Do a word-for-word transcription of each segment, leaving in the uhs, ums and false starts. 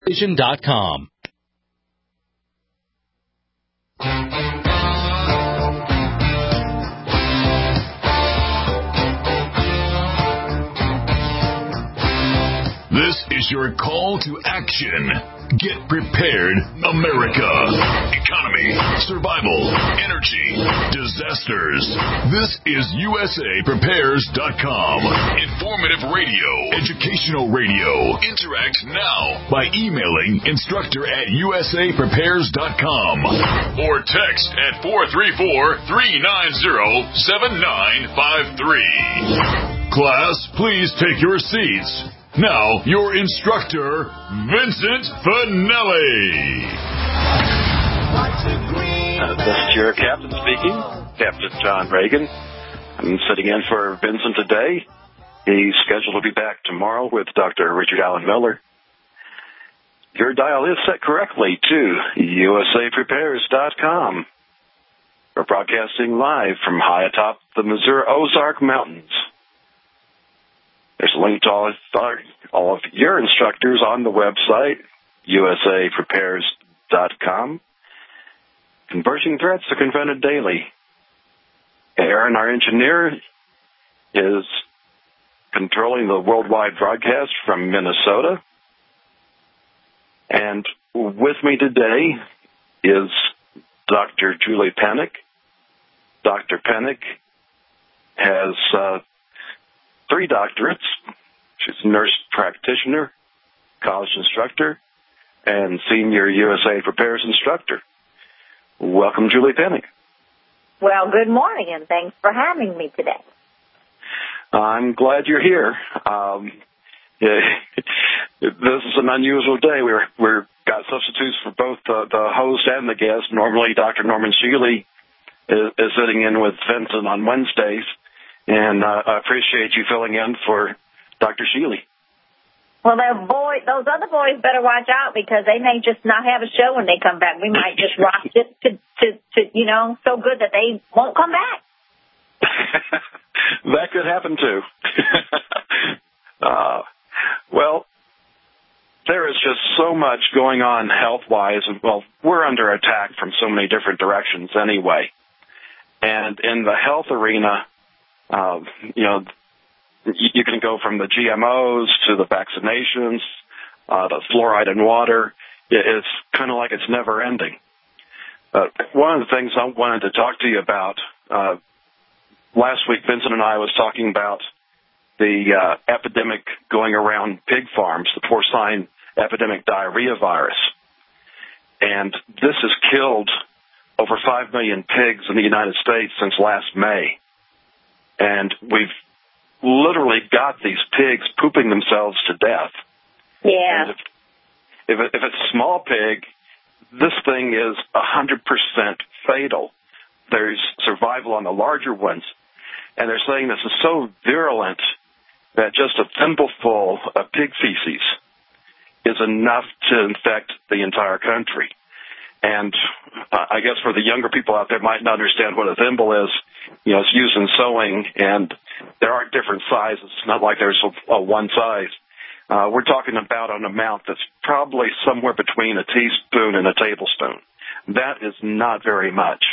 vision dot com. This is your call to action. Get prepared, America. Economy, survival, energy, disasters. This is U S A Prepares dot com. Informative radio, educational radio. Interact now by emailing instructor at U S A Prepares dot com or text at four three four, three nine zero, seven nine five three. Class, please take your seats. Now, your instructor, Vincent Finelli. Uh, this is your captain speaking, Captain John Reagan. I'm sitting in for Vincent today. He's scheduled to be back tomorrow with Doctor Richard Allen Miller. Your dial is set correctly to U S A Prepares dot com. We're broadcasting live from high atop the Missouri Ozark Mountains. There's a link to all, all of your instructors on the website, U S A Prepares dot com. Converging threats are confronted daily. Aaron, our engineer, is controlling the worldwide broadcast from Minnesota. And with me today is Doctor Julie Pennick. Doctor Pennick has uh, three doctorates. She's a nurse practitioner, college instructor, and senior U S A Prepares instructor. Welcome, Julie Pennick. Well, good morning, and thanks for having me today. I'm glad you're here. Um, yeah, this is an unusual day. We're we're got substitutes for both the, the host and the guest. Normally, Doctor Norman Shealy is, is sitting in with Vincent on Wednesdays. And uh, I appreciate you filling in for Doctor Shealy. Well, boy, those other boys better watch out because they may just not have a show when they come back. We might just rock just to, to, to, you know, so good that they won't come back. That could happen, too. uh, well, there is just so much going on health-wise. And, well, we're under attack from so many different directions anyway. And in the health arena, Uh, you know, you can go from the G M Os to the vaccinations, uh, the fluoride in water. It's kind of like it's never ending. Uh, one of the things I wanted to talk to you about, uh, last week Vincent and I was talking about the uh, epidemic going around pig farms, the porcine epidemic diarrhea virus. And this has killed over five million pigs in the United States since last May. And we've literally got these pigs pooping themselves to death. Yeah. And if, if, it, if it's a small pig, this thing is one hundred percent fatal. There's survival on the larger ones. And they're saying this is so virulent that just a thimbleful of pig feces is enough to infect the entire country. And uh, I guess for the younger people out there might not understand what a thimble is. You know, it's used in sewing, and there are different sizes. It's not like there's a, a one size. Uh, we're talking about an amount that's probably somewhere between a teaspoon and a tablespoon. That is not very much.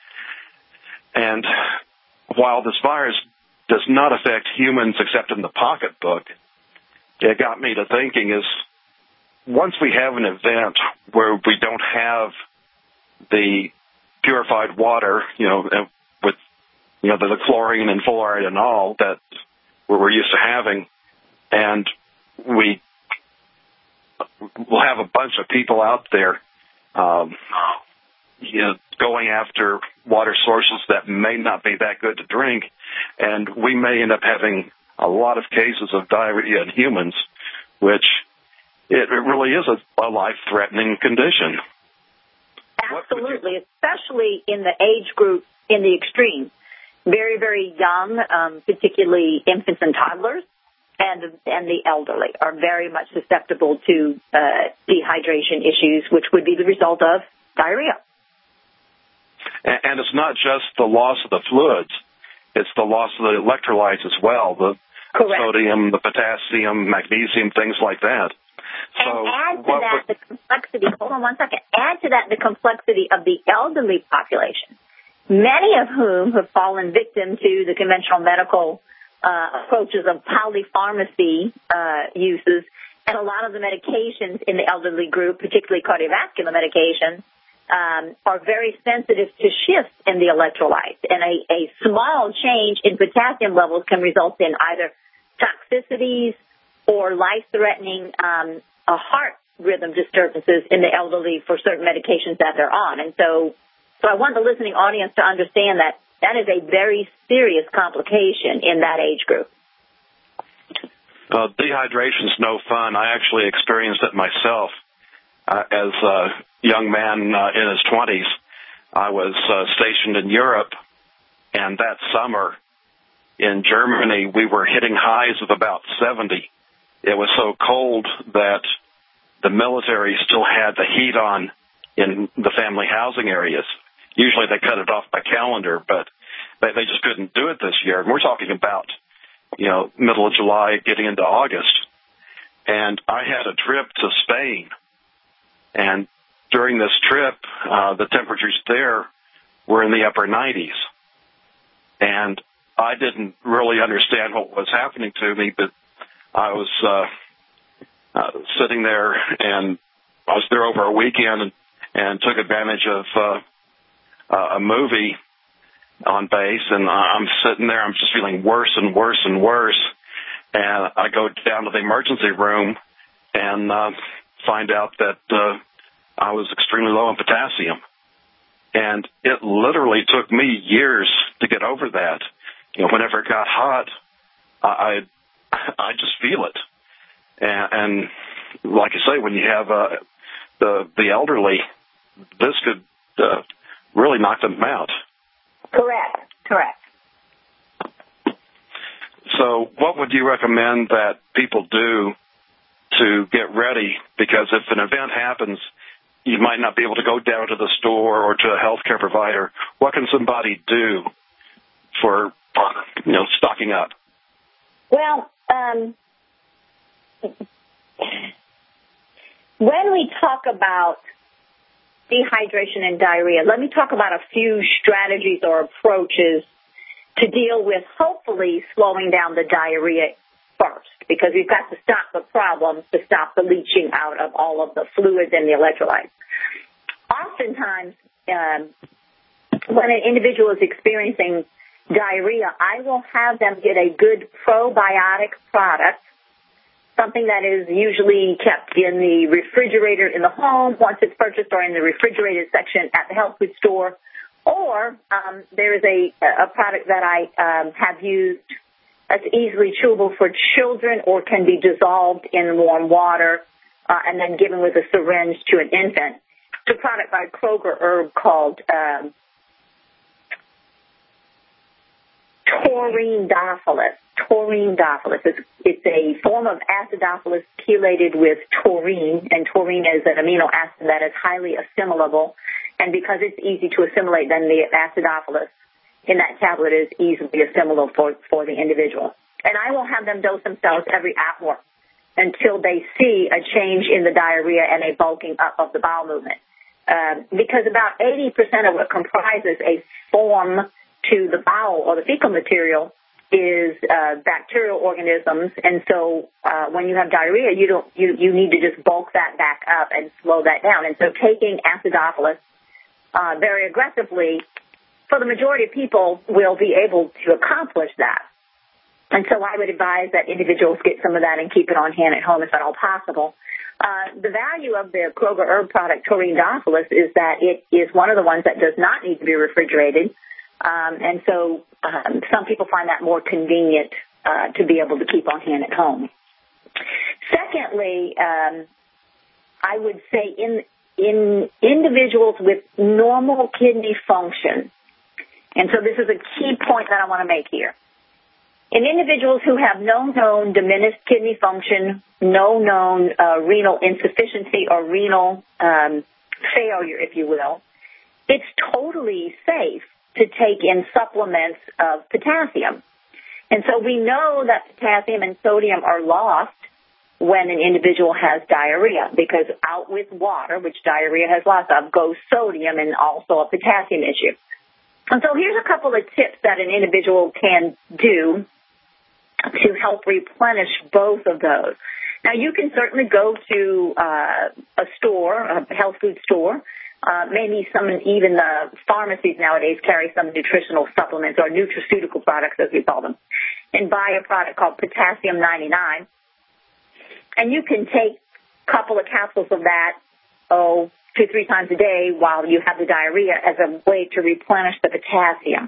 And while this virus does not affect humans except in the pocketbook, it got me to thinking is once we have an event where we don't have the purified water, you know, with, you know, the, the chlorine and fluoride and all that we're used to having, and we will have a bunch of people out there, um, you know, going after water sources that may not be that good to drink, and we may end up having a lot of cases of diarrhea in humans, which it really is a, a life-threatening condition. Absolutely, especially in the age group in the extreme. Very, very young, um, particularly infants and toddlers, and and the elderly are very much susceptible to uh, dehydration issues, which would be the result of diarrhea. And, and it's not just the loss of the fluids. It's the loss of the electrolytes as well, the Correct. sodium, the potassium, magnesium, things like that. And so add to that would, the complexity, hold on one second, add to that the complexity of the elderly population, many of whom have fallen victim to the conventional medical uh, approaches of polypharmacy uh, uses, and a lot of the medications in the elderly group, particularly cardiovascular medications, um, are very sensitive to shifts in the electrolytes. And a, a small change in potassium levels can result in either toxicities or life-threatening um, uh, heart rhythm disturbances in the elderly for certain medications that they're on. And so, so I want the listening audience to understand that that is a very serious complication in that age group. Uh, dehydration's no fun. I actually experienced it myself uh, as a young man uh, in his twenties. I was uh, stationed in Europe, and that summer in Germany, we were hitting highs of about seventy. It was so cold that the military still had the heat on in the family housing areas. Usually they cut it off by calendar, but they, they just couldn't do it this year. And we're talking about, you know, middle of July getting into August. And I had a trip to Spain. And during this trip, uh, the temperatures there were in the upper nineties. And I didn't really understand what was happening to me, but I was uh, uh, sitting there, and I was there over a weekend and, and took advantage of uh, a movie on base, and I'm sitting there. I'm just feeling worse and worse and worse. And I go down to the emergency room and uh, find out that uh, I was extremely low in potassium. And it literally took me years to get over that. You know, whenever it got hot, I I just feel it. And, and like I say, when you have uh, the the elderly, this could uh, really knock them out. Correct. Correct. So what would you recommend that people do to get ready? Because if an event happens, you might not be able to go down to the store or to a healthcare provider. What can somebody do for, you know, stocking up? Well, um, when we talk about dehydration and diarrhea, let me talk about a few strategies or approaches to deal with hopefully slowing down the diarrhea first, because we've got to stop the problem to stop the leaching out of all of the fluids and the electrolytes. Oftentimes, um, when an individual is experiencing diarrhea, I will have them get a good probiotic product, something that is usually kept in the refrigerator in the home once it's purchased, or in the refrigerated section at the health food store. Or um, there is a, a product that I um, have used that's easily chewable for children, or can be dissolved in warm water uh, and then given with a syringe to an infant. It's a product by Kroger Herb called um, Taurine Dophilus. Taurine Dophilus. It's, it's a form of acidophilus chelated with taurine, and taurine is an amino acid that is highly assimilable. And because it's easy to assimilate, then the acidophilus in that tablet is easily assimilable for, for the individual. And I will have them dose themselves every hour until they see a change in the diarrhea and a bulking up of the bowel movement. Um, because about eighty percent of what comprises a form to the bowel or the fecal material is uh, bacterial organisms. And so uh, when you have diarrhea, you don't you, you need to just bulk that back up and slow that down. And so taking acidophilus uh, very aggressively, for the majority of people, will be able to accomplish that. And so I would advise that individuals get some of that and keep it on hand at home if at all possible. Uh, the value of the Kroger Herb product, Taurine Dophilus, is that it is one of the ones that does not need to be refrigerated. Um, and so um, some people find that more convenient uh, to be able to keep on hand at home. Secondly, um, I would say in in individuals with normal kidney function, and so this is a key point that I want to make here. In individuals who have no known diminished kidney function, no known uh, renal insufficiency or renal um, failure, if you will, it's totally safe to take in supplements of potassium. And so we know that potassium and sodium are lost when an individual has diarrhea, because out with water, which diarrhea has lots of, goes sodium and also a potassium issue. And so here's a couple of tips that an individual can do to help replenish both of those. Now, you can certainly go to uh, a store, a health food store. Uh, maybe some, even the pharmacies nowadays carry some nutritional supplements or nutraceutical products, as we call them, and buy a product called Potassium ninety-nine. And you can take a couple of capsules of that, oh, two, three times a day while you have the diarrhea as a way to replenish the potassium.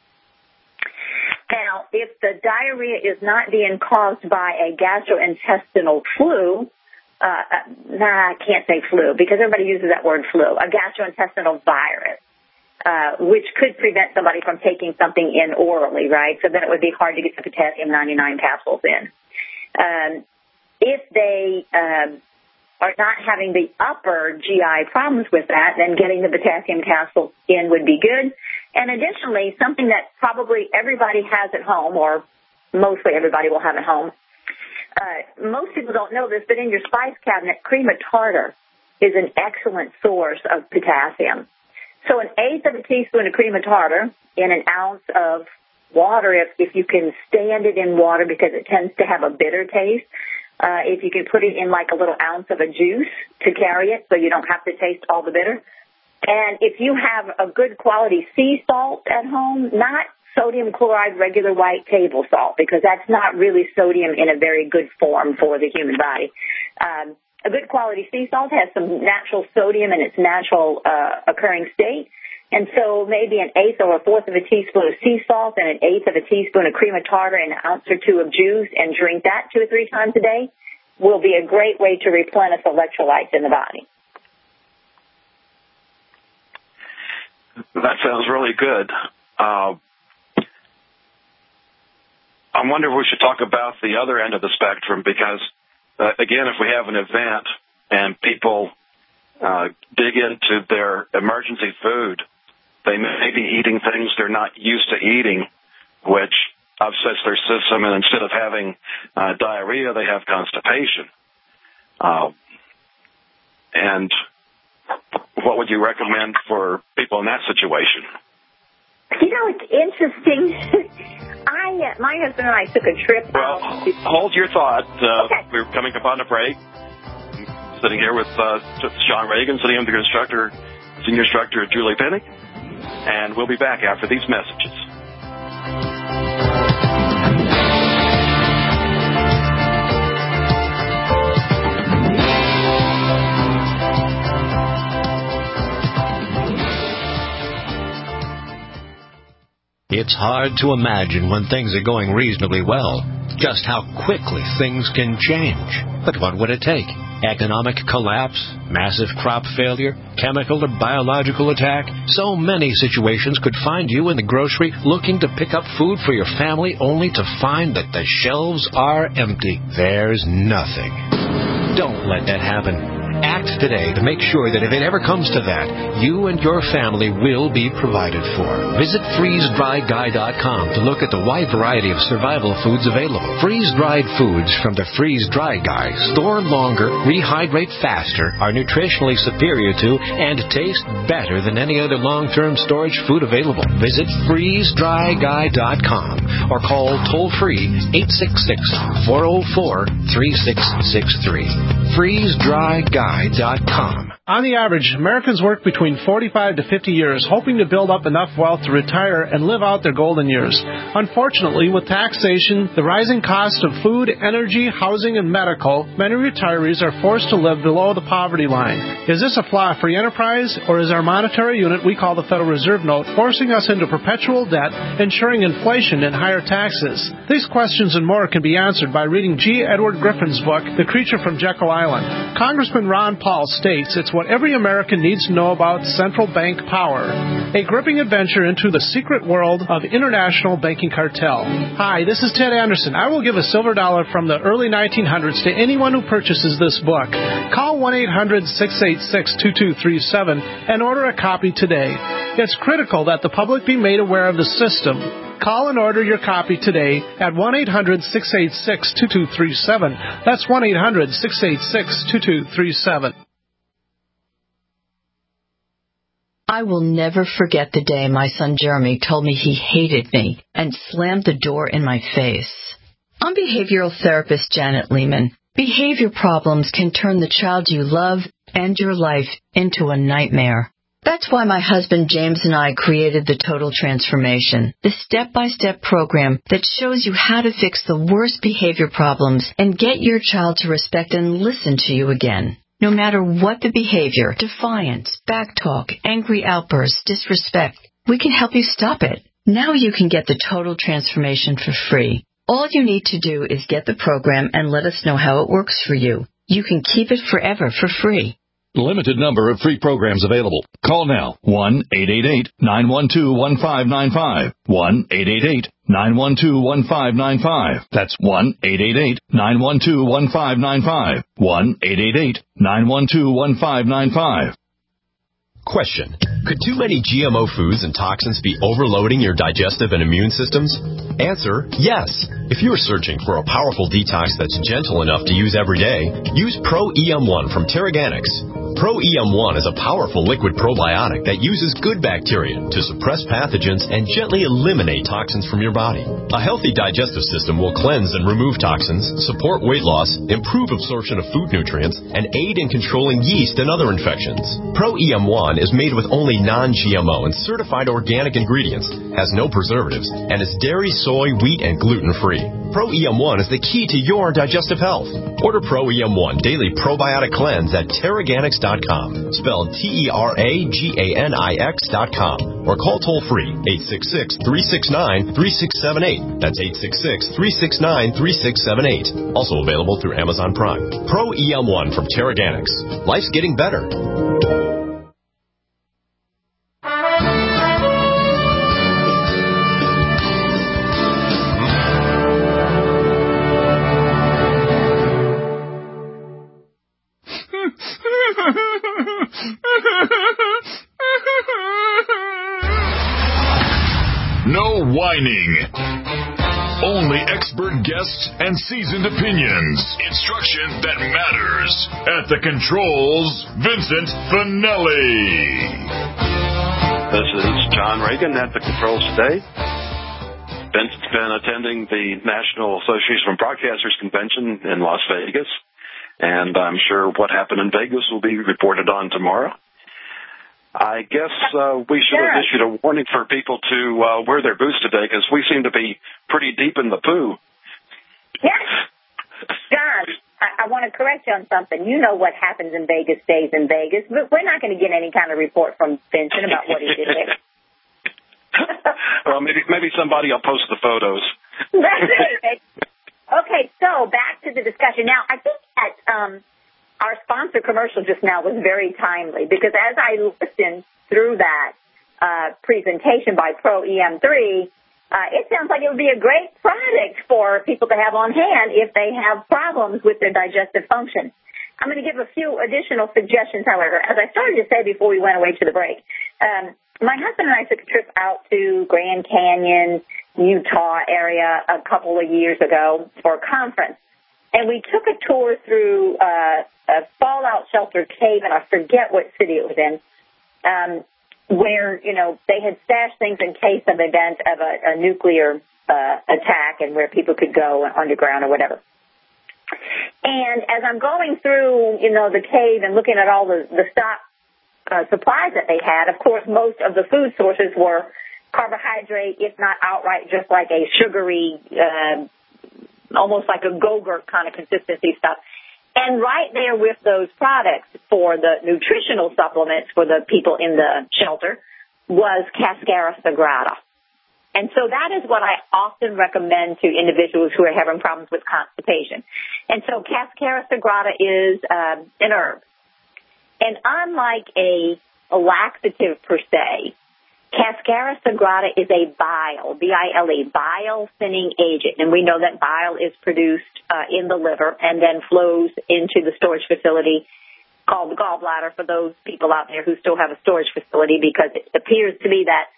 Now, if the diarrhea is not being caused by a gastrointestinal flu, uh, nah, I can't say flu because everybody uses that word flu, a gastrointestinal virus, uh, which could prevent somebody from taking something in orally, right? So then it would be hard to get the Potassium ninety-nine capsules in. Um, if they um, are not having the upper G I problems with that, then getting the potassium capsules in would be good. And additionally, something that probably everybody has at home, or mostly everybody will have at home, uh, most people don't know this, but in your spice cabinet, cream of tartar is an excellent source of potassium. So an eighth of a teaspoon of cream of tartar in an ounce of water, if, if you can stand it in water because it tends to have a bitter taste. Uh, if you can put it in like a little ounce of a juice to carry it so you don't have to taste all the bitter. And if you have a good quality sea salt at home, not sodium chloride, regular white table salt, because that's not really sodium in a very good form for the human body. Um, a good quality sea salt has some natural sodium in its natural uh, occurring state. And so maybe an eighth or a fourth of a teaspoon of sea salt and an eighth of a teaspoon of cream of tartar and an ounce or two of juice and drink that two or three times a day will be a great way to replenish electrolytes in the body. That sounds really good. Uh, I wonder if we should talk about the other end of the spectrum because, uh, again, if we have an event and people uh, dig into their emergency food, they may be eating things they're not used to eating, which upsets their system, and instead of having uh, diarrhea, they have constipation. Uh, and what would you recommend for people in that situation? You know, it's interesting. I, uh, my husband and I took a trip. Well, out. hold your thought. Uh, okay. We're coming up on a break. I'm sitting here with uh, Sean Reagan, sitting under the instructor, senior instructor Julie Penny, and we'll be back after these messages. It's hard to imagine when things are going reasonably well, just how quickly things can change. But what would it take? Economic collapse, massive crop failure, chemical or biological attack? So many situations could find you in the grocery looking to pick up food for your family only to find that the shelves are empty. There's nothing. Don't let that happen. Act today to make sure that if it ever comes to that, you and your family will be provided for. Visit freeze dry guy dot com to look at the wide variety of survival foods available. Freeze-dried foods from the Freeze Dry Guy store longer, rehydrate faster, are nutritionally superior to, and taste better than any other long-term storage food available. Visit freeze dry guy dot com or call toll-free eight six six, four oh four, three six six three. freeze dry guy dot com. On the average, Americans work between forty-five to fifty years, hoping to build up enough wealth to retire and live out their golden years. Unfortunately, with taxation, the rising cost of food, energy, housing, and medical, many retirees are forced to live below the poverty line. Is this a flaw free enterprise, or is our monetary unit we call the Federal Reserve Note forcing us into perpetual debt, ensuring inflation and higher taxes? These questions and more can be answered by reading G. Edward Griffin's book, The Creature from Jekyll Island. Congressman Ron Paul states it's what every American needs to know about central bank power. A gripping adventure into the secret world of international banking cartel. Hi, this is Ted Anderson. I will give a silver dollar from the early nineteen hundreds to anyone who purchases this book. Call one eight hundred, six eight six, two two three seven and order a copy today. It's critical that the public be made aware of the system. Call and order your copy today at one eight hundred six eight six two two three seven. That's one eight hundred six eight six two two three seven. I will never forget the day my son Jeremy told me he hated me and slammed the door in my face. I'm behavioral therapist Janet Lehman. Behavior problems can turn the child you love and your life into a nightmare. That's why my husband James and I created the Total Transformation, the step-by-step program that shows you how to fix the worst behavior problems and get your child to respect and listen to you again. No matter what the behavior, defiance, backtalk, angry outbursts, disrespect, we can help you stop it. Now you can get the Total Transformation for free. All you need to do is get the program and let us know how it works for you. You can keep it forever for free. Limited number of free programs available. Call now, one eight eight eight nine one two one five nine five, one eight eight eight nine one two one five nine five. That's one eight eight eight nine one two one five nine five, one eight eight eight nine one two one five nine five. Question. Could too many G M O foods and toxins be overloading your digestive and immune systems? Answer, yes. If you are searching for a powerful detox that's gentle enough to use every day, use Pro E M one from Terraganics. Pro E M one is a powerful liquid probiotic that uses good bacteria to suppress pathogens and gently eliminate toxins from your body. A healthy digestive system will cleanse and remove toxins, support weight loss, improve absorption of food nutrients, and aid in controlling yeast and other infections. Pro E M one is made with only non-G M O and certified organic ingredients, has no preservatives, and is dairy, soy, wheat, and gluten-free. Pro E M one is the key to your digestive health. Order Pro E M one Daily Probiotic Cleanse at Terraganics dot com, spelled T E R A G A N I X dot com, or call toll-free eight six six, three six nine, three six seven eight. That's eight six six, three six nine, three six seven eight. Also available through Amazon Prime. Pro E M one from Terraganics. Life's getting better. No whining. Only expert guests and seasoned opinions. Instruction that matters. At the controls, Vincent Finelli. This is John Reagan at the controls today. Vincent's been attending the National Association of Broadcasters Convention in Las Vegas, and I'm sure what happened in Vegas will be reported on tomorrow. I guess uh, we should have issued a warning for people to uh, wear their boots today, because we seem to be pretty deep in the poo. Yes. John, I, I want to correct you on something. You know what happens in Vegas stays in Vegas, but we're not going to get any kind of report from Vincent about what he did there. Well, maybe maybe somebody will post the photos. That's it. Okay, so back to the discussion. Now, I think that um, our sponsor commercial just now was very timely, because as I listened through that uh, presentation by Pro E M three, uh, it sounds like it would be a great product for people to have on hand if they have problems with their digestive function. I'm going to give a few additional suggestions, however. As I started to say before we went away to the break, um, my husband and I took a trip out to Grand Canyon, Utah area a couple of years ago for a conference. And we took a tour through uh, a fallout shelter cave, and I forget what city it was in, um, where, you know, they had stashed things in case of an event of a, a nuclear uh, attack, and where people could go underground or whatever. And as I'm going through, you know, the cave and looking at all the, the stock uh, supplies that they had, of course, most of the food sources were carbohydrate, if not outright just like a sugary, uh, almost like a Go-Gurt kind of consistency stuff. And right there with those products for the nutritional supplements for the people in the shelter was Cascara Sagrada. And so that is what I often recommend to individuals who are having problems with constipation. And so Cascara Sagrada is uh, an herb. And unlike a, a laxative per se, Cascara Sagrada is a bile, B I L E, bile thinning agent. And we know that bile is produced uh, in the liver and then flows into the storage facility called the gallbladder for those people out there who still have a storage facility, because it appears to me that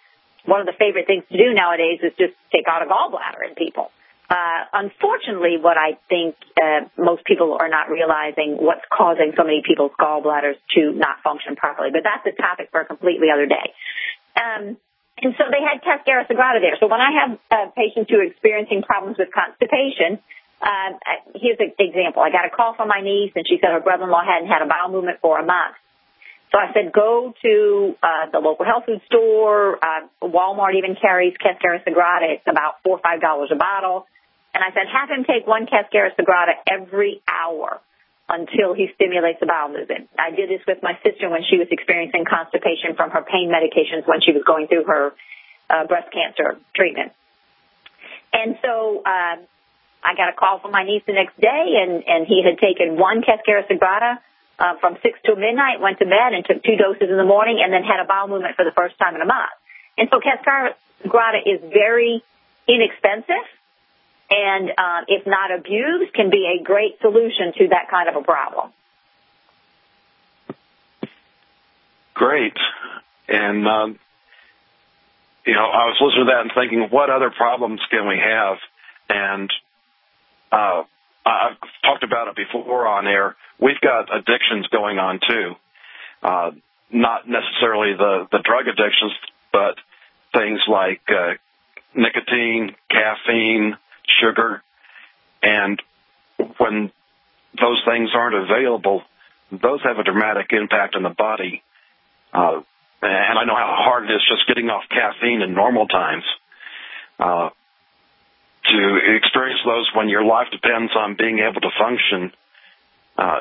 one of the favorite things to do nowadays is just take out a gallbladder in people. Uh, unfortunately, what I think uh, most people are not realizing what's causing so many people's gallbladders to not function properly. But that's a topic for a completely other day. Um, and so they had Cascara Sagrada there. So when I have uh, patients who are experiencing problems with constipation, uh, here's an example. I got a call from my niece, and she said her brother-in-law hadn't had a bowel movement for a month. So I said, go to uh, the local health food store. Uh, Walmart even carries Cascara Sagrada. It's about four or five dollars a bottle. And I said, have him take one Cascara Sagrada every hour until he stimulates the bowel movement. I did this with my sister when she was experiencing constipation from her pain medications when she was going through her uh, breast cancer treatment. And so uh, I got a call from my niece the next day, and, and he had taken one Cascara Sagrada uh, from six to midnight, went to bed, and took two doses in the morning, and then had a bowel movement for the first time in a month. And so Cascara Sagrada is very inexpensive, and um, if not abused, can be a great solution to that kind of a problem. Great. And, um, you know, I was listening to that and thinking, what other problems can we have? And uh, I've talked about it before on air. We've got addictions going on, too. Uh, not necessarily the, the drug addictions, but things like uh, nicotine, caffeine, sugar, and when those things aren't available, those have a dramatic impact on the body. Uh, and I know how hard it is just getting off caffeine in normal times. Uh, to experience those when your life depends on being able to function, uh,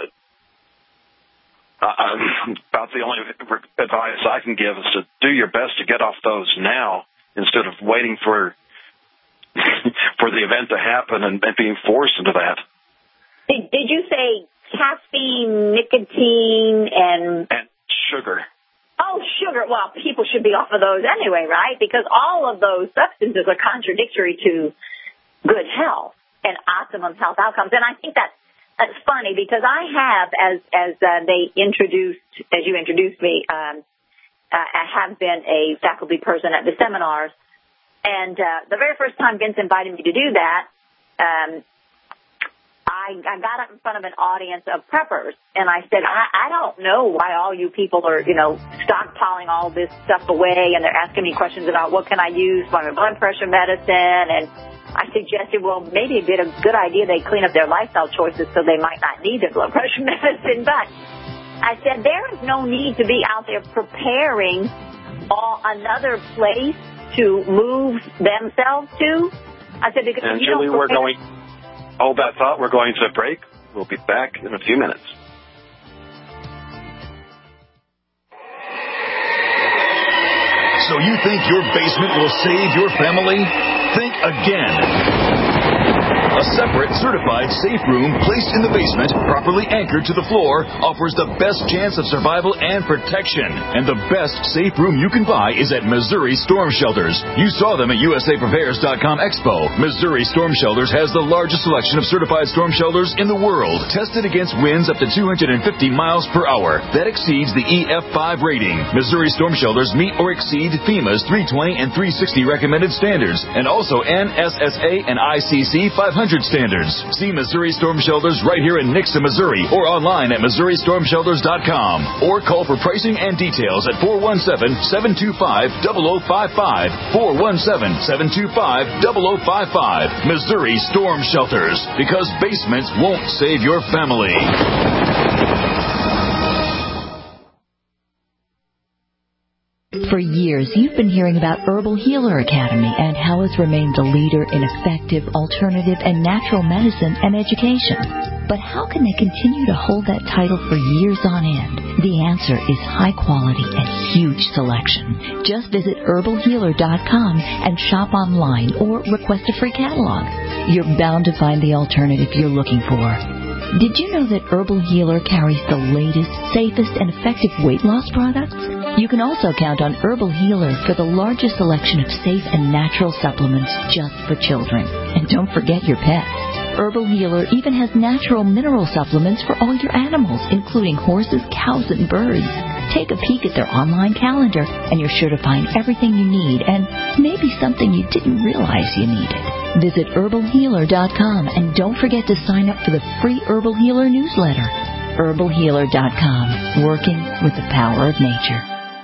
about the only advice I can give is to do your best to get off those now instead of waiting for for the event to happen and being forced into that. Did, did you say caffeine, nicotine, and... And sugar. Oh, sugar. Well, people should be off of those anyway, right? Because all of those substances are contradictory to good health and optimum health outcomes. And I think that's, that's funny because I have, as, as uh, they introduced, as you introduced me, um, uh, I have been a faculty person at the seminars. And uh, the very first time Vince invited me to do that, um, I, I got up in front of an audience of preppers, and I said, I, I don't know why all you people are, you know, stockpiling all this stuff away, and they're asking me questions about what can I use for my blood pressure medicine, and I suggested, well, maybe it'd be a good idea they clean up their lifestyle choices so they might not need their blood pressure medicine, but I said there is no need to be out there preparing all, another place to move themselves to. I said, because and you Julie, don't we're going, hold that thought, we're going to a break. We'll be back in a few minutes. So you think your basement will save your family? Think again. A separate, certified safe room placed in the basement, properly anchored to the floor, offers the best chance of survival and protection. And the best safe room you can buy is at Missouri Storm Shelters. You saw them at U S A Prepares dot com Expo. Missouri Storm Shelters has the largest selection of certified storm shelters in the world, tested against winds up to two hundred fifty miles per hour. That exceeds the E F five rating. Missouri Storm Shelters meet or exceed FEMA's three twenty and three sixty recommended standards, and also N S S A and I C C five hundred standards. See Missouri Storm Shelters right here in Nixa, Missouri, or online at Missouri Storm Shelters dot com, or call for pricing and details at four one seven, seven two five, zero zero five five, four one seven, seven two five, zero zero five five. Missouri Storm Shelters, because basements won't save your family. For years, you've been hearing about Herbal Healer Academy and how it's remained the leader in effective, alternative, and natural medicine and education. But how can they continue to hold that title for years on end? The answer is high quality and huge selection. Just visit herbal healer dot com and shop online or request a free catalog. You're bound to find the alternative you're looking for. Did you know that Herbal Healer carries the latest, safest, and effective weight loss products? You can also count on Herbal Healer for the largest selection of safe and natural supplements just for children. And don't forget your pets. Herbal Healer even has natural mineral supplements for all your animals, including horses, cows, and birds. Take a peek at their online calendar, and you're sure to find everything you need and maybe something you didn't realize you needed. Visit herbal healer dot com and don't forget to sign up for the free Herbal Healer newsletter. herbal healer dot com, working with the power of nature.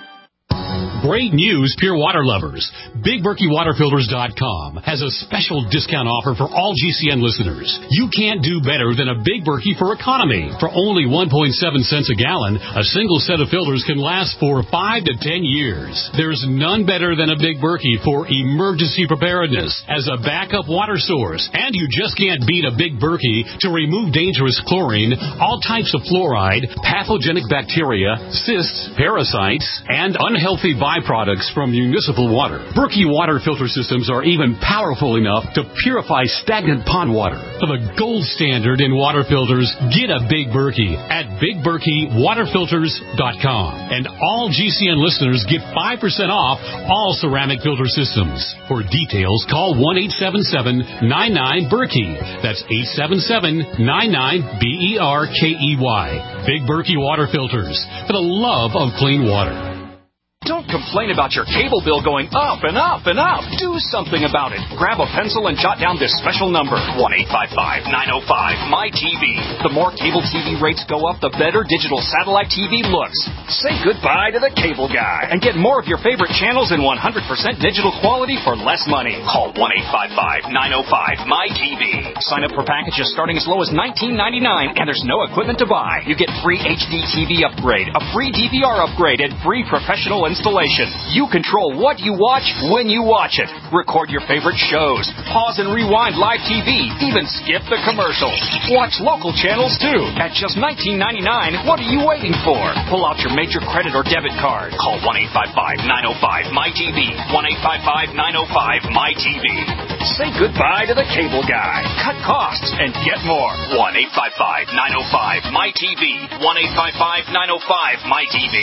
Great news, Pure Water lovers. Big Berkey Water Filters dot com has a special discount offer for all G C N listeners. You can't do better than a Big Berkey for economy. For only one point seven cents a gallon, a single set of filters can last for five to ten years. There's none better than a Big Berkey for emergency preparedness as a backup water source. And you just can't beat a Big Berkey to remove dangerous chlorine, all types of fluoride, pathogenic bacteria, cysts, parasites, and unhealthy byproducts from municipal water. Berkey water filter systems are even powerful enough to purify stagnant pond water. For the gold standard in water filters, get a Big Berkey at Big Berkey Water Filters dot com. And all G C N listeners get five percent off all ceramic filter systems. For details, call one eight seven seven, nine nine, Berkey. That's eight seven seven, nine nine, B E R K E Y. Big Berkey Water Filters, for the love of clean water. Don't complain about your cable bill going up and up and up. Do something about it. Grab a pencil and jot down this special number, one eight five five, nine oh five, M Y T V. The more cable T V rates go up, the better digital satellite T V looks. Say goodbye to the cable guy and get more of your favorite channels in one hundred percent digital quality for less money. Call one eight five five, nine oh five, M Y T V. Sign up for packages starting as low as nineteen ninety-nine, and there's no equipment to buy. You get free H D T V upgrade, a free D V R upgrade, and free professional installation. You control what you watch when you watch it. Record your favorite shows. Pause and rewind live T V. Even skip the commercials. Watch local channels too. At just nineteen ninety-nine, what are you waiting for? Pull out your major credit or debit card. Call one eight five five, nine oh five, M Y T V. one eight five five, nine oh five, M Y T V. Say goodbye to the cable guy. Cut costs and get more. one eight five five, nine oh five, M Y T V. one eight five five, nine oh five, M Y T V.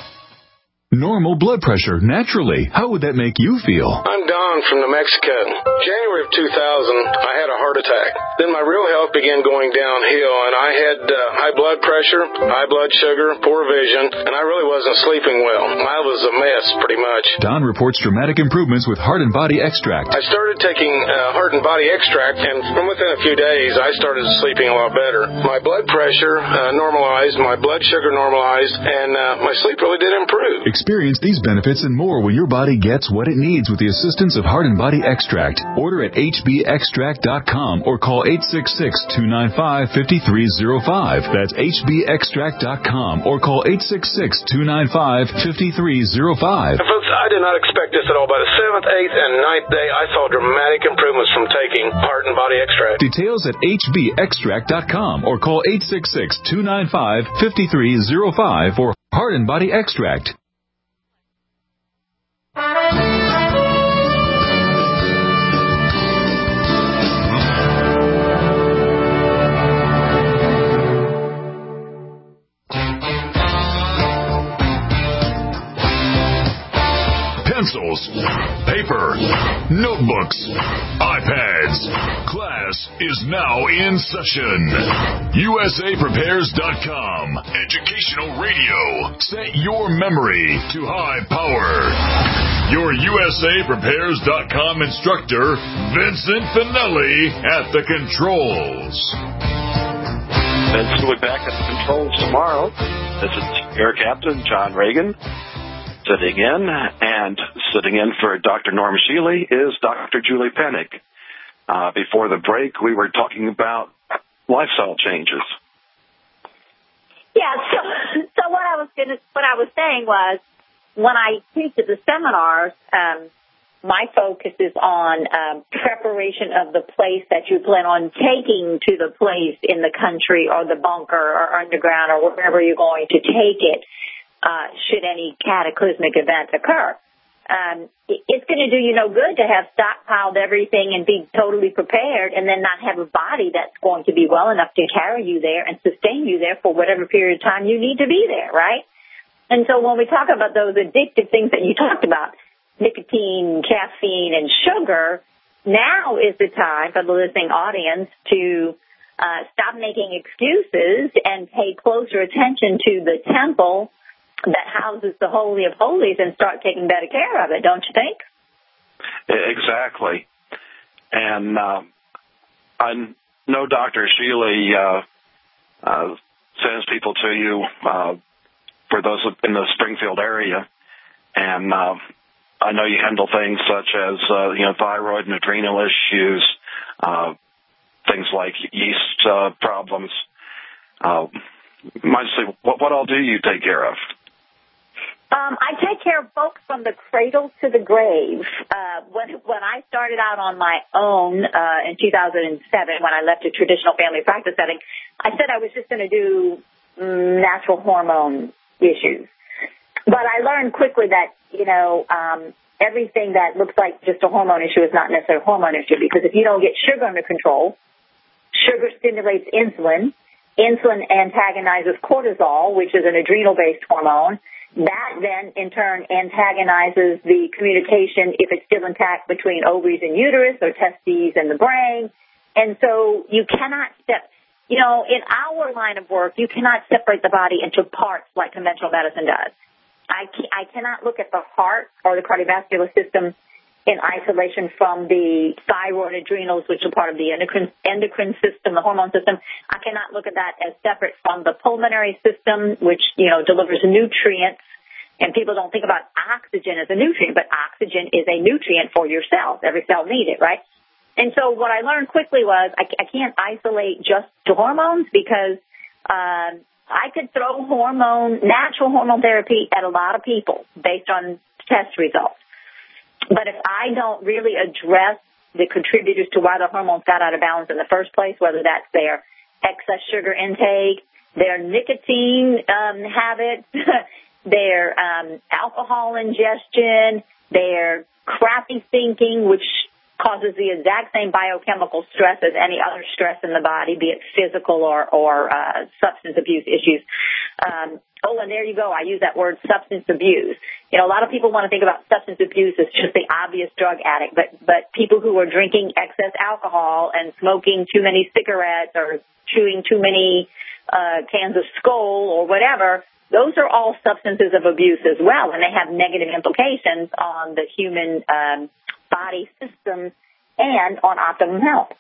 Normal blood pressure, naturally. How would that make you feel? I'm Don from New Mexico. January of two thousand, I had a heart attack. Then my real health began going downhill, and I had uh, high blood pressure, high blood sugar, poor vision, and I really wasn't sleeping well. I was a mess, pretty much. Don reports dramatic improvements with Heart and Body Extract. I started taking uh, Heart and Body Extract, and from within a few days, I started sleeping a lot better. My blood pressure uh, normalized, my blood sugar normalized, and uh, my sleep really did improve. Experience these benefits and more when your body gets what it needs with the assistance of Heart and Body Extract. Order at H B extract dot com or call eight six six, two nine five, five three zero five. That's H B extract dot com or call eight six six, two nine five, five three zero five. Folks, I did not expect this at all. By the seventh, eighth, and ninth day, I saw dramatic improvements from taking Heart and Body Extract. Details at H B extract dot com or call eight six six, two nine five, five three zero five for Heart and Body Extract. Pencils, paper, notebooks, iPads. Class is now in session. U S A Prepares dot com. Educational radio. Set your memory to high power. Your U S A Prepares dot com instructor, Vincent Finelli, at the controls. Vince will be back at the controls tomorrow. This is Air Captain John Reagan. Sitting in, and sitting in for Doctor Norm Shealy is Doctor Julie Pennick. Uh, before the break, we were talking about lifestyle changes. Yeah, so, so what I was gonna, what I was saying was, when I teach at the seminars, um, my focus is on um, preparation of the place that you plan on taking to the place in the country or the bunker or underground or wherever you're going to take it. Uh, should any cataclysmic event occur. Um, it's going to do you no good to have stockpiled everything and be totally prepared and then not have a body that's going to be well enough to carry you there and sustain you there for whatever period of time you need to be there, right? And so when we talk about those addictive things that you talked about, nicotine, caffeine, and sugar, now is the time for the listening audience to uh, stop making excuses and pay closer attention to the temple that houses the Holy of Holies and start taking better care of it, don't you think? Exactly. And uh, I know Doctor Sheely uh, uh, sends people to you uh, for those in the Springfield area, and uh, I know you handle things such as uh, you know thyroid and adrenal issues, uh, things like yeast uh, problems. Uh, might say, what, what all do you take care of? Um, I take care of folks from the cradle to the grave. Uh, when when I started out on my own uh, in two thousand seven, when I left a traditional family practice setting, I said I was just going to do mm, natural hormone issues. But I learned quickly that, you know, um, everything that looks like just a hormone issue is not necessarily a hormone issue, because if you don't get sugar under control, sugar stimulates insulin. Insulin antagonizes cortisol, which is an adrenal-based hormone. That then, in turn, antagonizes the communication, if it's still intact, between ovaries and uterus or testes and the brain. And so you cannot step, you know, in our line of work, you cannot separate the body into parts like conventional medicine does. I, can, I cannot look at the heart or the cardiovascular system in isolation from the thyroid, adrenals, which are part of the endocrine, endocrine system, the hormone system. I cannot look at that as separate from the pulmonary system, which, you know, delivers nutrients. And people don't think about oxygen as a nutrient, but oxygen is a nutrient for your cells. Every cell needs it, right? And so what I learned quickly was I, I can't isolate just to hormones, because um, I could throw hormone, natural hormone therapy at a lot of people based on test results. But if I don't really address the contributors to why the hormones got out of balance in the first place, whether that's their excess sugar intake, their nicotine um, habits, their um, alcohol ingestion, their crappy thinking, which causes the exact same biochemical stress as any other stress in the body, be it physical or, or uh, substance abuse issues. Um, oh, and there you go. I use that word, substance abuse. You know, a lot of people want to think about substance abuse as just the obvious drug addict, but, but people who are drinking excess alcohol and smoking too many cigarettes or chewing too many uh, cans of Skoal or whatever, those are all substances of abuse as well, and they have negative implications on the human um, body systems and on optimum health.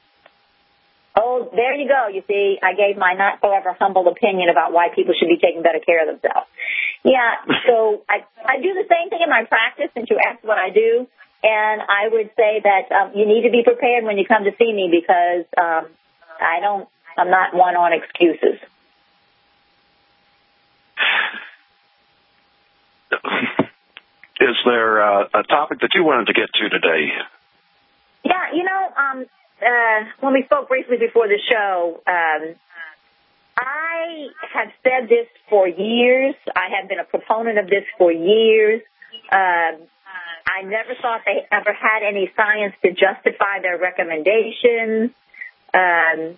Oh, there you go. You see, I gave my not so ever humble opinion about why people should be taking better care of themselves. Yeah, so I, I do the same thing in my practice, since you asked what I do, and I would say that um, you need to be prepared when you come to see me, because um, I don't, I'm not one on excuses. Is there uh, a topic that you wanted to get to today? Yeah, you know, um, uh, when we spoke briefly before the show, um, I have said this for years. I have been a proponent of this for years. Um, I never thought they ever had any science to justify their recommendations. Um,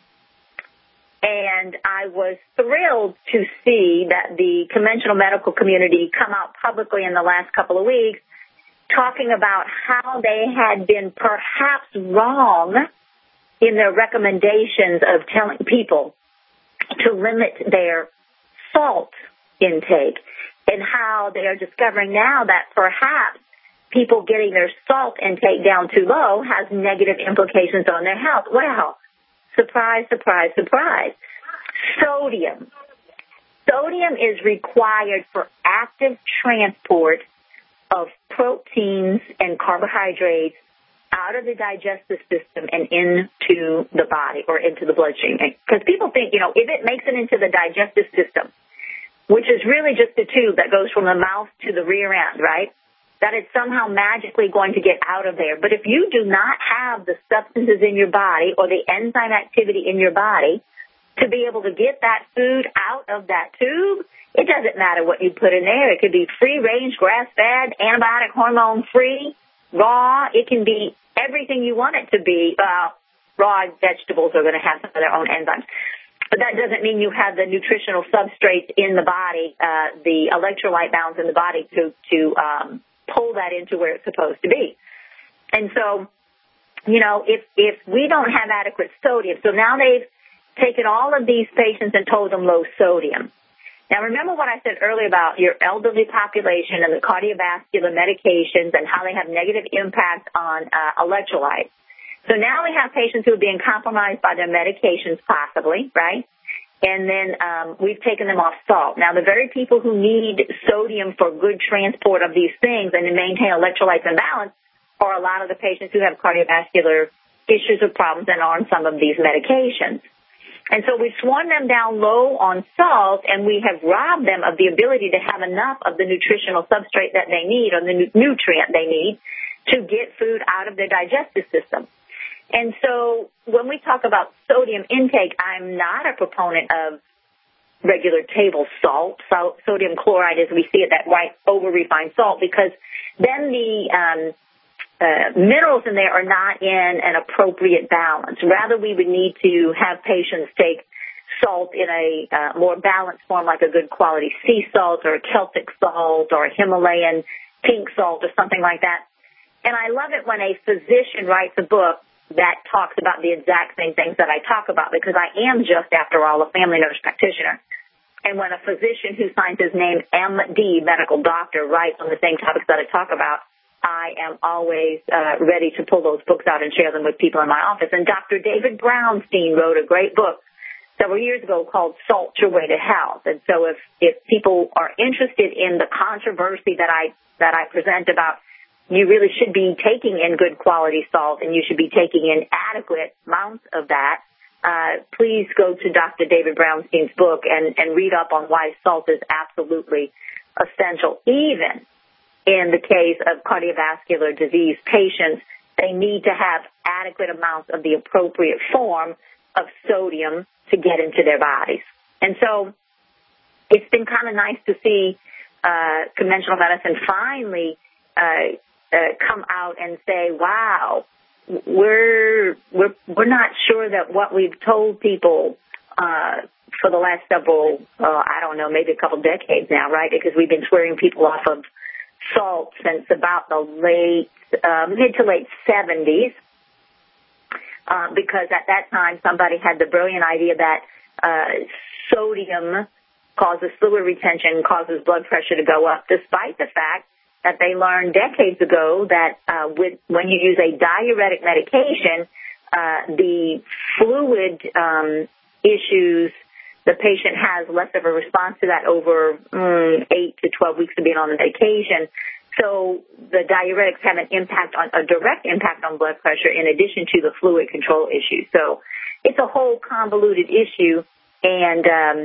and I was thrilled to see that the conventional medical community come out publicly in the last couple of weeks talking about how they had been perhaps wrong in their recommendations of telling people to limit their salt intake, and how they are discovering now that perhaps people getting their salt intake down too low has negative implications on their health. Well, surprise, surprise, surprise. Sodium. Sodium is required for active transport of proteins and carbohydrates out of the digestive system and into the body or into the bloodstream. Because people think, you know, if it makes it into the digestive system, which is really just a tube that goes from the mouth to the rear end, right, that it's somehow magically going to get out of there. But if you do not have the substances in your body or the enzyme activity in your body to be able to get that food out of that tube, it doesn't matter what you put in there. It could be free-range, grass-fed, antibiotic, hormone-free, raw. It can be everything you want it to be. Uh, raw vegetables are going to have some of their own enzymes. But that doesn't mean you have the nutritional substrates in the body, uh, the electrolyte balance in the body to, to um, pull that into where it's supposed to be. And so, you know, if, if we don't have adequate sodium, so now they've taken all of these patients and told them low sodium. Now, remember what I said earlier about your elderly population and the cardiovascular medications and how they have negative impact on uh, electrolytes. So now we have patients who are being compromised by their medications, possibly, right? And then um, we've taken them off salt. Now, the very people who need sodium for good transport of these things and to maintain electrolytes in balance are a lot of the patients who have cardiovascular issues or problems and are on some of these medications. And so we've sworn them down low on salt, and we have robbed them of the ability to have enough of the nutritional substrate that they need or the nu- nutrient they need to get food out of their digestive system. And so when we talk about sodium intake, I'm not a proponent of regular table salt, so sodium chloride as we see it, that white over-refined salt, because then the um, uh, minerals in there are not in an appropriate balance. Rather, we would need to have patients take salt in a uh, more balanced form, like a good quality sea salt or a Celtic salt or a Himalayan pink salt or something like that. And I love it when a physician writes a book that talks about the exact same things that I talk about, because I am just, after all, a family nurse practitioner. And when a physician who signs his name M D, medical doctor, writes on the same topics that I talk about, I am always uh, ready to pull those books out and share them with people in my office. And Doctor David Brownstein wrote a great book several years ago called Salt Your Way to Health. And so if, if people are interested in the controversy that I that I present about you really should be taking in good quality salt and you should be taking in adequate amounts of that, uh, please go to Doctor David Brownstein's book and, and read up on why salt is absolutely essential. Even in the case of cardiovascular disease patients, they need to have adequate amounts of the appropriate form of sodium to get into their bodies. And so it's been kind of nice to see uh, conventional medicine finally uh, uh, come out and say, wow, we're, we're, we're not sure that what we've told people uh, for the last several, uh, I don't know, maybe a couple decades now, right, because we've been swearing people off of salt since about the late, uh, mid to late seventies, uh, because at that time somebody had the brilliant idea that uh, sodium causes fluid retention, causes blood pressure to go up, despite the fact that they learned decades ago that uh, with, when you use a diuretic medication, uh, the fluid um, issues, the patient has less of a response to that over mm, eight to twelve weeks of being on the medication. So the diuretics have an impact on a direct impact on blood pressure in addition to the fluid control issue. So it's a whole convoluted issue. And um,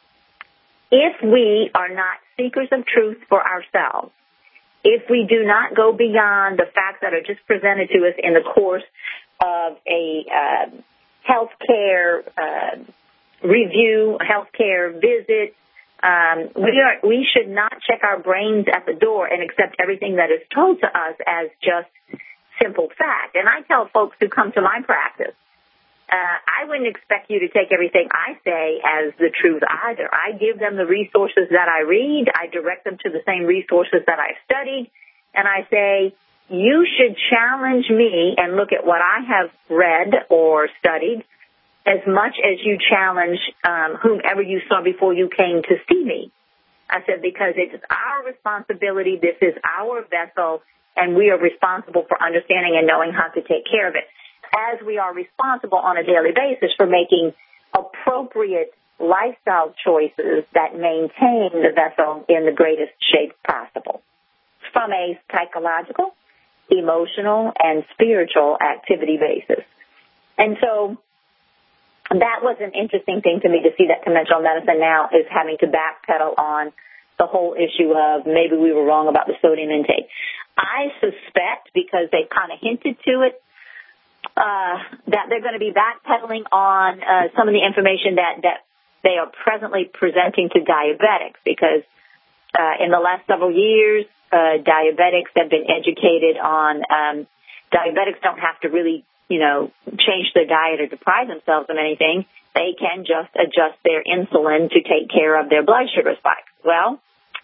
if we are not seekers of truth for ourselves, if we do not go beyond the facts that are just presented to us in the course of a uh, healthcare uh, review, healthcare visit, um, we are we should not check our brains at the door and accept everything that is told to us as just simple fact. And I tell folks who come to my practice, uh, I wouldn't expect you to take everything I say as the truth either. I give them the resources that I read. I direct them to the same resources that I've studied. And I say, you should challenge me and look at what I have read or studied as much as you challenge um, whomever you saw before you came to see me. I said, because it's our responsibility. This is our vessel, and we are responsible for understanding and knowing how to take care of it, as we are responsible on a daily basis for making appropriate lifestyle choices that maintain the vessel in the greatest shape possible from a psychological, emotional, and spiritual activity basis. And so that was an interesting thing to me to see that conventional medicine now is having to backpedal on the whole issue of maybe we were wrong about the sodium intake. I suspect, because they kind of hinted to it, Uh, that they're going to be backpedaling on uh, some of the information that, that they are presently presenting to diabetics, because uh, in the last several years, uh, diabetics have been educated on um, diabetics don't have to really, you know, change their diet or deprive themselves of anything. They can just adjust their insulin to take care of their blood sugar spikes. Well,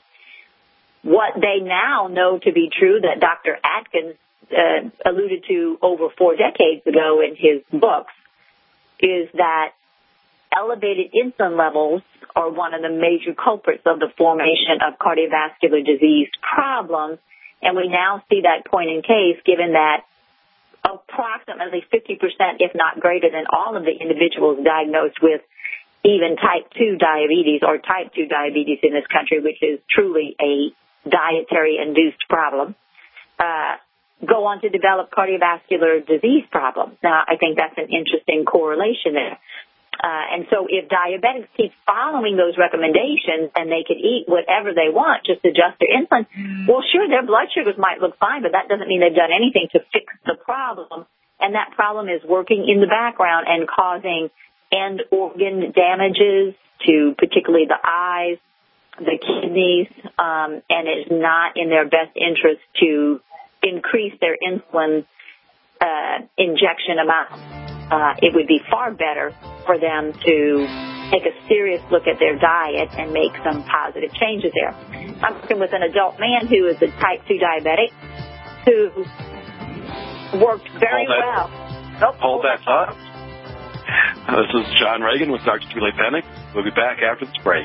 what they now know to be true, that Doctor Atkins Uh, alluded to over four decades ago in his books, is that elevated insulin levels are one of the major culprits of the formation of cardiovascular disease problems. And we now see that point in case, given that approximately fifty percent, if not greater than all of the individuals diagnosed with even type two diabetes or type two diabetes in this country, which is truly a dietary-induced problem, uh, go on to develop cardiovascular disease problems. Now, I think that's an interesting correlation there. Uh, and so if diabetics keep following those recommendations and they can eat whatever they want, just adjust their insulin, well, sure, their blood sugars might look fine, but that doesn't mean they've done anything to fix the problem. And that problem is working in the background and causing end organ damages to particularly the eyes, the kidneys, um, and it's not in their best interest to increase their insulin uh, injection amount. Uh, it would be far better for them to take a serious look at their diet and make some positive changes there. I'm working with an adult man who is a type two diabetic who worked very hold that, well. Nope, hold that thought. This is John Reagan with Doctor Tule Pennick. We'll be back after this break.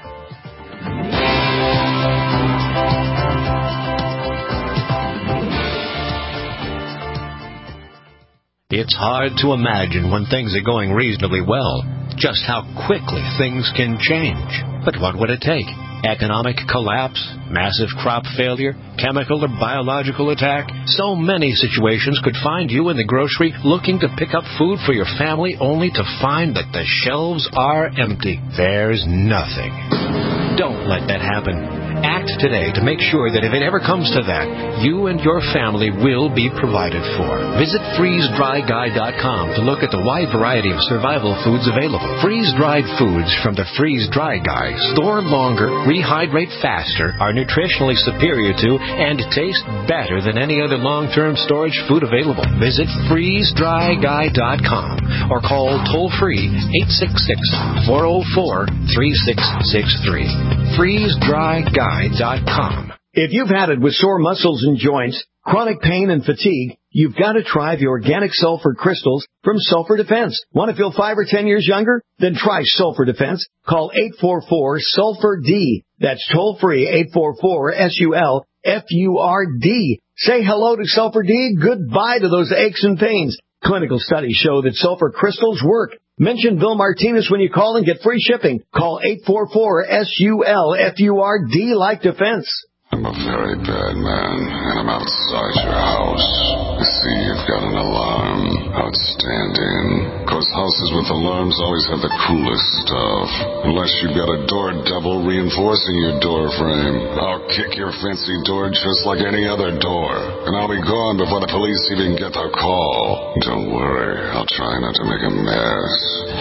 It's hard to imagine when things are going reasonably well, just how quickly things can change. But what would it take? Economic collapse, massive crop failure, chemical or biological attack? So many situations could find you in the grocery looking to pick up food for your family only to find that the shelves are empty. There's nothing. Don't let that happen. Act today to make sure that if it ever comes to that, you and your family will be provided for. Visit freeze dry guide dot com to look at the wide variety of survival foods available. Freeze-dried foods from the Freeze Dry Guide store longer, rehydrate faster, are nutritionally superior to, and taste better than any other long-term storage food available. Visit freeze dry guide dot com or call toll-free eight six six, four oh four, three six six three. freeze dry guide dot com. If you've had it with sore muscles and joints, chronic pain and fatigue, you've got to try the organic sulfur crystals from Sulfur Defense. Want to feel five or ten years younger? Then try Sulfur Defense. Call eight four four, sulfur D. That's toll-free eight four four, S U L F U R D. Say hello to Sulfur D. Goodbye to those aches and pains. Clinical studies show that sulfur crystals work. Mention Bill Martinez when you call and get free shipping. Call eight four four, S U L F U R D like defense. I'm a very bad man, and I'm outside your house. I see you've got an alarm. Outstanding. Cause houses with alarms always have the coolest stuff. Unless you've got a door devil reinforcing your door frame. I'll kick your fancy door just like any other door. And I'll be gone before the police even get their call. Don't worry, I'll try not to make a mess.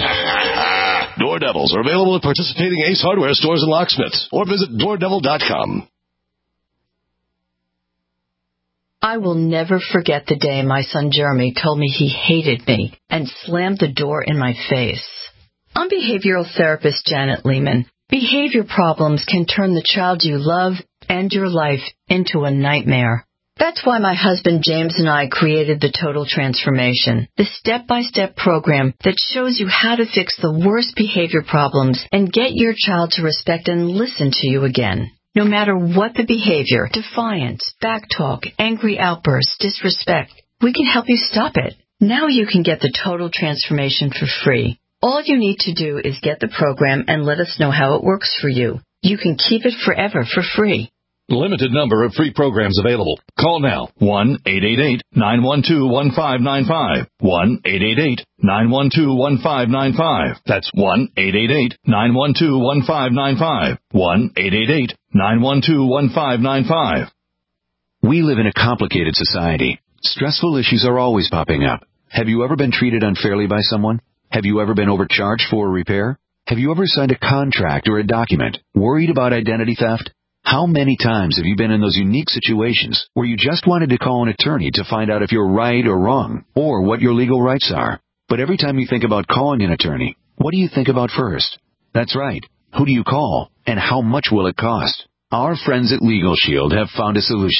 Door Devils are available at participating Ace Hardware stores and locksmiths. Or visit door devil dot com. I will never forget the day my son Jeremy told me he hated me and slammed the door in my face. I'm behavioral therapist Janet Lehman. Behavior problems can turn the child you love and your life into a nightmare. That's why my husband James and I created the Total Transformation, the step-by-step program that shows you how to fix the worst behavior problems and get your child to respect and listen to you again. No matter what the behavior, defiance, backtalk, angry outbursts, disrespect, we can help you stop it. Now you can get the Total Transformation for free. All you need to do is get the program and let us know how it works for you. You can keep it forever for free. Limited number of free programs available. Call now. one eight eight eight, nine one two, one five nine five. one eight eight eight, nine one two, one five nine five. That's one eight eight eight, nine one two, one five nine five. one eight eight eight, nine one two, one five nine five. We live in a complicated society. Stressful issues are always popping up. Have you ever been treated unfairly by someone? Have you ever been overcharged for a repair? Have you ever signed a contract or a document worried about identity theft? How many times have you been in those unique situations where you just wanted to call an attorney to find out if you're right or wrong, or what your legal rights are? But every time you think about calling an attorney, what do you think about first? That's right. Who do you call, and how much will it cost? Our friends at Legal Shield have found a solution.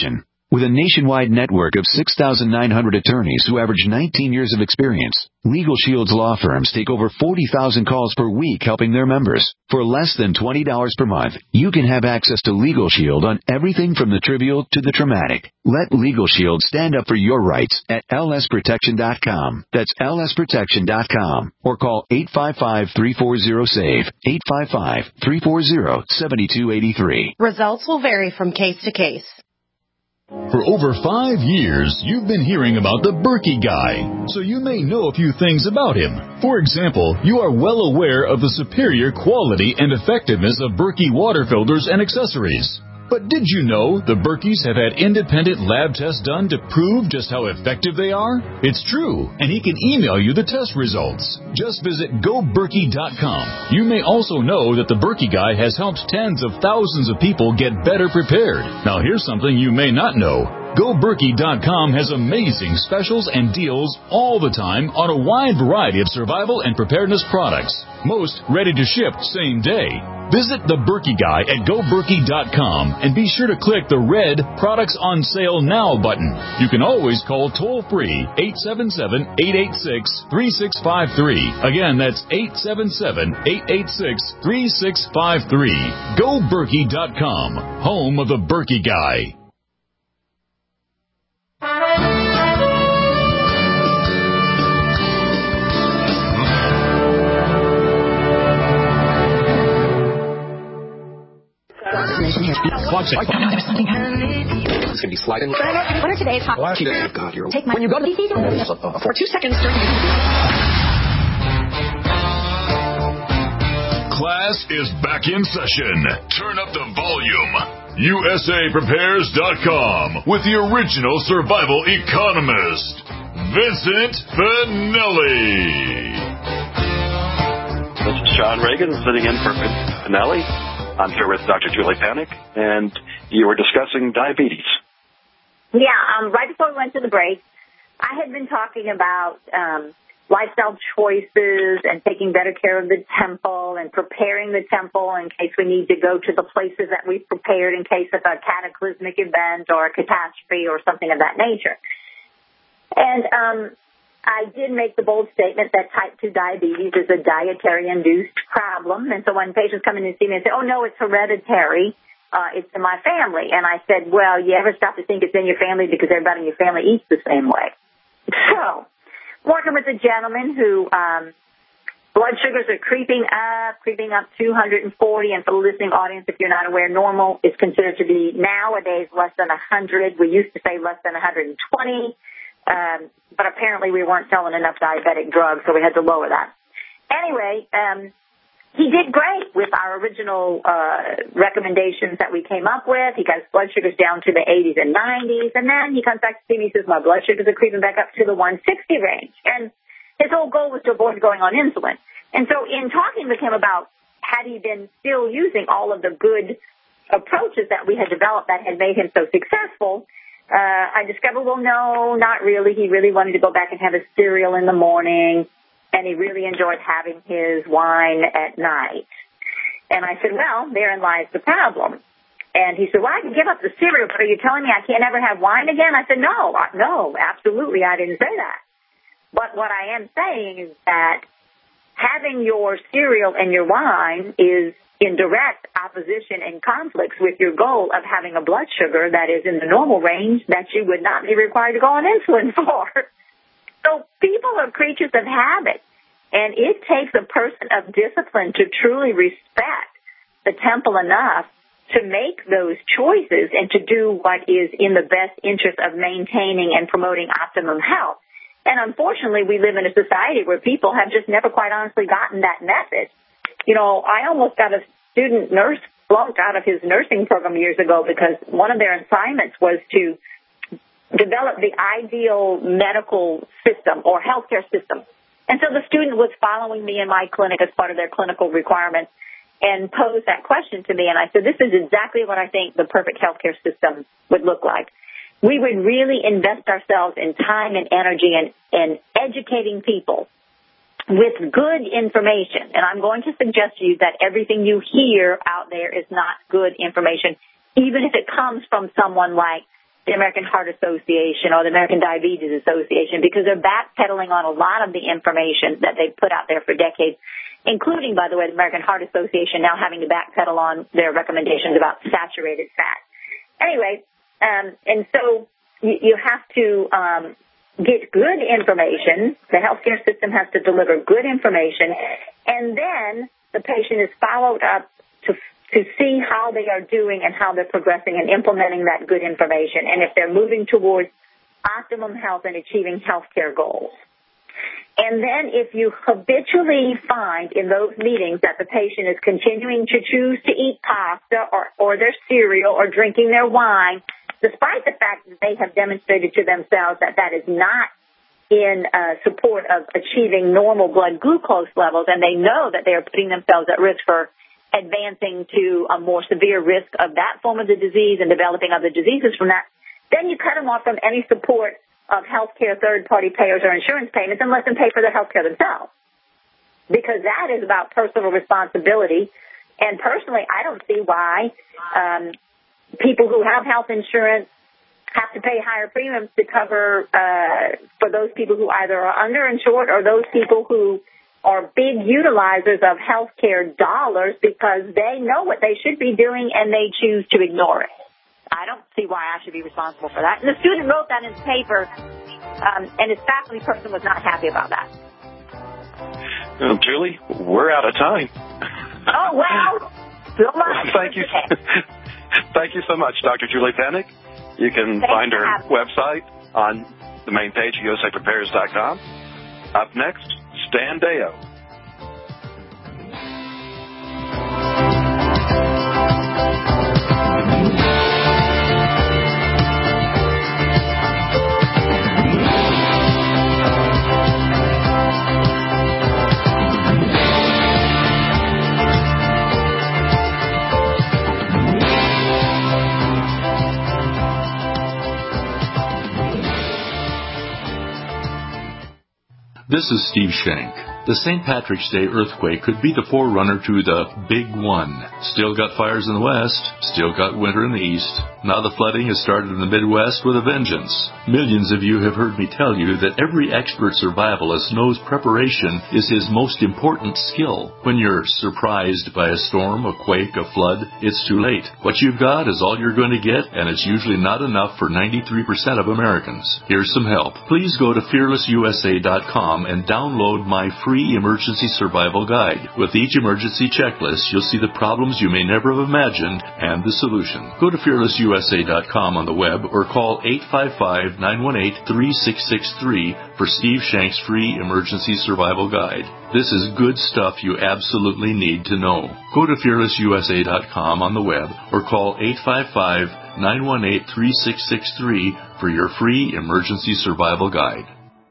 With a nationwide network of six thousand nine hundred attorneys who average nineteen years of experience, Legal Shield's law firms take over forty thousand calls per week helping their members. For less than twenty dollars per month, you can have access to Legal Shield on everything from the trivial to the traumatic. Let Legal Shield stand up for your rights at L S protection dot com. That's L S protection dot com. Or call eight five five, three four zero, S A V E, eight five five, three four zero, seven two eight three. Results will vary from case to case. For over five years, you've been hearing about the Berkey Guy, so you may know a few things about him. For example, you are well aware of the superior quality and effectiveness of Berkey water filters and accessories. But did you know the Berkeys have had independent lab tests done to prove just how effective they are? It's true, and he can email you the test results. Just visit go berkey dot com. You may also know that the Berkey Guy has helped tens of thousands of people get better prepared. Now here's something you may not know. go berkey dot com has amazing specials and deals all the time on a wide variety of survival and preparedness products. Most ready to ship same day. Visit the Berkey Guy at go berkey dot com and be sure to click the red Products on Sale Now button. You can always call toll-free eight seven seven, eight eight six, three six five three. Again, that's eight seven seven, eight eight six, three six five three. go berkey dot com, home of the Berkey Guy. It's going to be sliding. What are today's hot? Oh, God, you're... Take my... When you go to the... For two seconds during... Class is back in session. Turn up the volume. U S A Prepares dot com with the original survival economist, Vincent Finelli. This is Sean Reagan sitting in for Finelli. I'm here with Doctor Julie Panik, and you were discussing diabetes. Yeah, um, right before we went to the break, I had been talking about um, lifestyle choices and taking better care of the temple and preparing the temple in case we need to go to the places that we've prepared in case of a cataclysmic event or a catastrophe or something of that nature. And um, I did make the bold statement that type two diabetes is a dietary-induced problem. And so when patients come in and see me and say, oh, no, it's hereditary, uh, it's in my family. And I said, well, you ever stop to think it's in your family because everybody in your family eats the same way? So, working with a gentleman who um, blood sugars are creeping up, creeping up two hundred forty. And for the listening audience, if you're not aware, normal is considered to be nowadays less than one hundred. We used to say less than one hundred twenty. Um, but apparently we weren't selling enough diabetic drugs, so we had to lower that. Anyway, um, he did great with our original uh, recommendations that we came up with. He got his blood sugars down to the eighties and nineties, and then he comes back to see me and says, my blood sugars are creeping back up to the one sixty range. And his whole goal was to avoid going on insulin. And so in talking with him about had he been still using all of the good approaches that we had developed that had made him so successful, Uh, I discovered, well, no, not really. He really wanted to go back and have his cereal in the morning, and he really enjoyed having his wine at night. And I said, well, therein lies the problem. And he said, well, I can give up the cereal, but are you telling me I can't ever have wine again? I said, no, no, absolutely, I didn't say that. But what I am saying is that having your cereal and your wine is in direct opposition and conflicts with your goal of having a blood sugar that is in the normal range that you would not be required to go on insulin for. So people are creatures of habit, and it takes a person of discipline to truly respect the temple enough to make those choices and to do what is in the best interest of maintaining and promoting optimum health. And unfortunately, we live in a society where people have just never quite honestly gotten that message. You know, I almost got a student nurse flunked out of his nursing program years ago because one of their assignments was to develop the ideal medical system or healthcare system. And so the student was following me in my clinic as part of their clinical requirements and posed that question to me. And I said, this is exactly what I think the perfect healthcare system would look like. We would really invest ourselves in time and energy and, and educating people with good information. And I'm going to suggest to you that everything you hear out there is not good information, even if it comes from someone like the American Heart Association or the American Diabetes Association, because they're backpedaling on a lot of the information that they've put out there for decades, including, by the way, the American Heart Association now having to backpedal on their recommendations about saturated fat. Anyway, um, and so you, you have to um, get good information. The healthcare system has to deliver good information, and then the patient is followed up to to see how they are doing and how they're progressing and implementing that good information, and if they're moving towards optimum health and achieving healthcare goals. And then if you habitually find in those meetings that the patient is continuing to choose to eat pasta or, or their cereal or drinking their wine, despite the fact that they have demonstrated to themselves that that is not in uh, support of achieving normal blood glucose levels, and they know that they are putting themselves at risk for advancing to a more severe risk of that form of the disease and developing other diseases from that, then you cut them off from any support of healthcare third-party payers or insurance payments and let them pay for their healthcare themselves. Because that is about personal responsibility. And personally, I don't see why um, people who have health insurance have to pay higher premiums to cover uh, for those people who either are underinsured or those people who are big utilizers of healthcare dollars because they know what they should be doing and they choose to ignore it. I don't see why I should be responsible for that. And the student wrote that in his paper, um, and his faculty person was not happy about that. Well, Julie, we're out of time. Oh, well. So much. Thank you. Thank you so much, Doctor Julie Panik. You can Thanks find her website on the main page, U S A prepares dot com. Up next, Stan Deyo. This is Steve Shank. The Saint Patrick's Day earthquake could be the forerunner to the Big One. Still got fires in the west, still got winter in the east. Now the flooding has started in the Midwest with a vengeance. Millions of you have heard me tell you that every expert survivalist knows preparation is his most important skill. When you're surprised by a storm, a quake, a flood, it's too late. What you've got is all you're going to get, and it's usually not enough for ninety-three percent of Americans. Here's some help. Please go to fearless U S A dot com and download my free emergency survival guide. With each emergency checklist, you'll see the problems you may never have imagined and the solution. Go to fearless U S A dot com on the web or call eight five five, nine one eight, three six six three for Steve Shank's free emergency survival guide. This is good stuff you absolutely need to know. Go to fearless U S A dot com on the web or call eight five five, nine one eight, three six six three for your free emergency survival guide.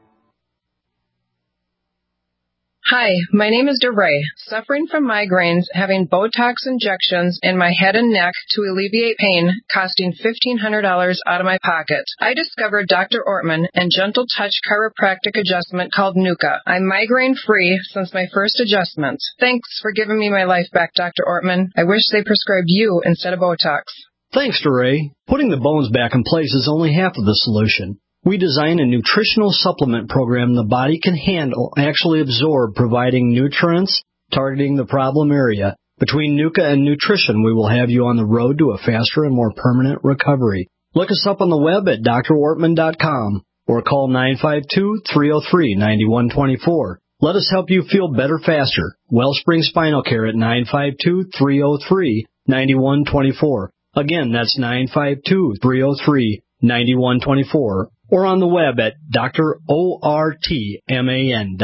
Hi, my name is DeRay, suffering from migraines, having Botox injections in my head and neck to alleviate pain, costing fifteen hundred dollars out of my pocket. I discovered Doctor Ortman and Gentle Touch chiropractic adjustment called Nuka. I'm migraine-free since my first adjustment. Thanks for giving me my life back, Doctor Ortman. I wish they prescribed you instead of Botox. Thanks, DeRay. Putting the bones back in place is only half of the solution. We design a nutritional supplement program the body can handle, actually absorb, providing nutrients, targeting the problem area. Between Nuka and nutrition, we will have you on the road to a faster and more permanent recovery. Look us up on the web at D R Ortman dot com or call nine five two, three oh three, nine one two four. Let us help you feel better faster. Wellspring Spinal Care at nine five two, three oh three, nine one two four. Again, that's nine five two, three oh three, nine one two four. Or on the web at D R O R T M A N